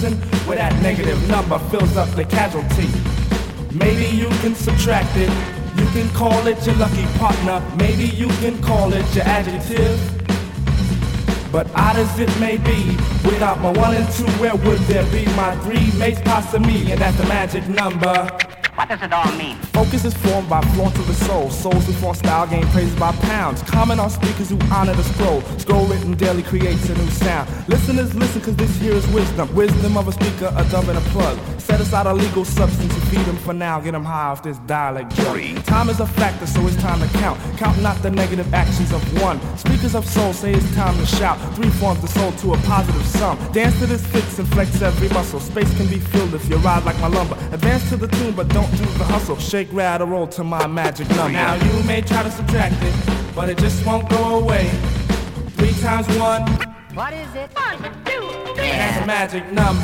prison where that negative number fills up the casualty. Maybe you can subtract it, you can call it your lucky partner, maybe you can call it your adjective. But odd as it may be, without my 1 and 2, where would there be my 3 mates past me? And that's the magic number. What does it all mean? Focus is formed by flaunt of the soul. Souls who flaunt style gain praises by pounds. Comment on speakers who honor the scroll. Scroll written daily creates a new sound. Listeners listen cause this here is wisdom. Wisdom of a speaker, a dumb and a plug. Set aside a legal substance and feed them for now. Get them high off this dialect drug. Time is a factor so it's time to count. Count not the negative actions of one. Speakers of soul say it's time to shout. 3 forms the soul to a positive sum. Dance to this fix and flex every muscle. Space can be filled if you ride like my lumber. Advance to the tune but don't do the hustle. Shake, rattle, roll to my magic number. Now you may try to subtract it, but it just won't go away. 3 times 1. What is it? 1, 2, 3. That's a magic number.